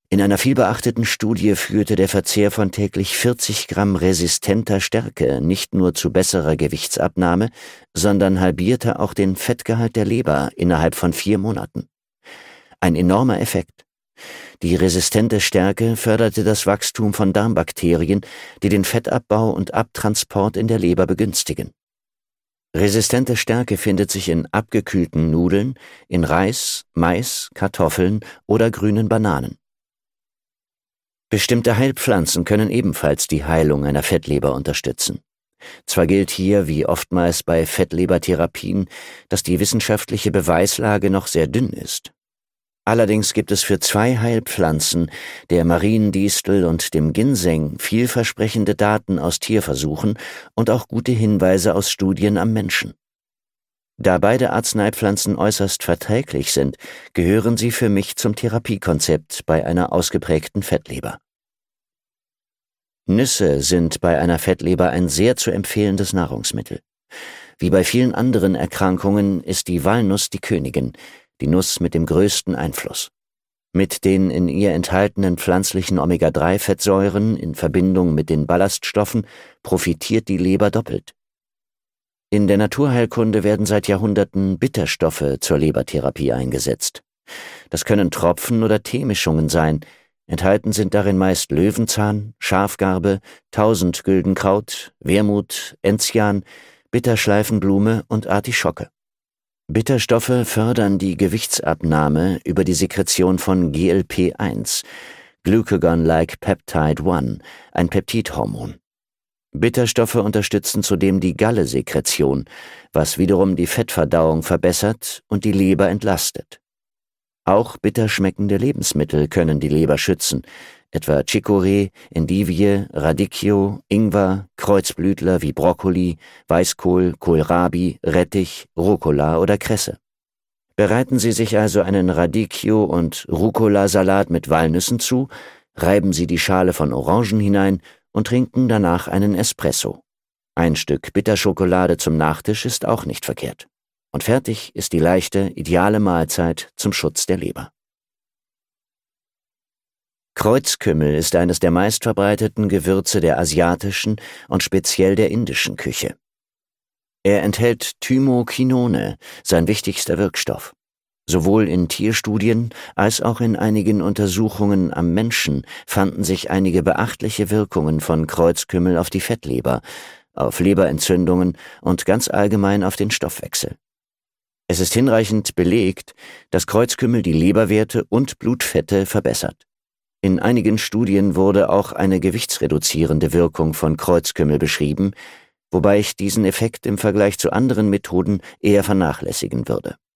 In einer vielbeachteten Studie führte der Verzehr von täglich 40 Gramm resistenter Stärke nicht nur zu besserer Gewichtsabnahme, sondern halbierte auch den Fettgehalt der Leber innerhalb von 4 Monaten. Ein enormer Effekt. Die resistente Stärke förderte das Wachstum von Darmbakterien, die den Fettabbau und Abtransport in der Leber begünstigen. Resistente Stärke findet sich in abgekühlten Nudeln, in Reis, Mais, Kartoffeln oder grünen Bananen. Bestimmte Heilpflanzen können ebenfalls die Heilung einer Fettleber unterstützen. Zwar gilt hier, wie oftmals bei Fettlebertherapien, dass die wissenschaftliche Beweislage noch sehr dünn ist. Allerdings gibt es für 2 Heilpflanzen, der Mariendistel und dem Ginseng, vielversprechende Daten aus Tierversuchen und auch gute Hinweise aus Studien am Menschen. Da beide Arzneipflanzen äußerst verträglich sind, gehören sie für mich zum Therapiekonzept bei einer ausgeprägten Fettleber. Nüsse sind bei einer Fettleber ein sehr zu empfehlendes Nahrungsmittel. Wie bei vielen anderen Erkrankungen ist die Walnuss die Königin, die Nuss mit dem größten Einfluss. Mit den in ihr enthaltenen pflanzlichen Omega-3-Fettsäuren in Verbindung mit den Ballaststoffen profitiert die Leber doppelt. In der Naturheilkunde werden seit Jahrhunderten Bitterstoffe zur Lebertherapie eingesetzt. Das können Tropfen oder Teemischungen sein. Enthalten sind darin meist Löwenzahn, Schafgarbe, Tausendgüldenkraut, Wermut, Enzian, Bitterschleifenblume und Artischocke. Bitterstoffe fördern die Gewichtsabnahme über die Sekretion von GLP-1, Glucagon-like Peptide 1, ein Peptidhormon. Bitterstoffe unterstützen zudem die Gallesekretion, was wiederum die Fettverdauung verbessert und die Leber entlastet. Auch bitter schmeckende Lebensmittel können die Leber schützen, etwa Chicorée, Endivie, Radicchio, Ingwer, Kreuzblütler wie Brokkoli, Weißkohl, Kohlrabi, Rettich, Rucola oder Kresse. Bereiten Sie sich also einen Radicchio- und Rucola-Salat mit Walnüssen zu, reiben Sie die Schale von Orangen hinein und trinken danach einen Espresso. Ein Stück Bitterschokolade zum Nachtisch ist auch nicht verkehrt. Und fertig ist die leichte, ideale Mahlzeit zum Schutz der Leber. Kreuzkümmel ist eines der meistverbreiteten Gewürze der asiatischen und speziell der indischen Küche. Er enthält Thymokinone, sein wichtigster Wirkstoff. Sowohl in Tierstudien als auch in einigen Untersuchungen am Menschen fanden sich einige beachtliche Wirkungen von Kreuzkümmel auf die Fettleber, auf Leberentzündungen und ganz allgemein auf den Stoffwechsel. Es ist hinreichend belegt, dass Kreuzkümmel die Leberwerte und Blutfette verbessert. In einigen Studien wurde auch eine gewichtsreduzierende Wirkung von Kreuzkümmel beschrieben, wobei ich diesen Effekt im Vergleich zu anderen Methoden eher vernachlässigen würde.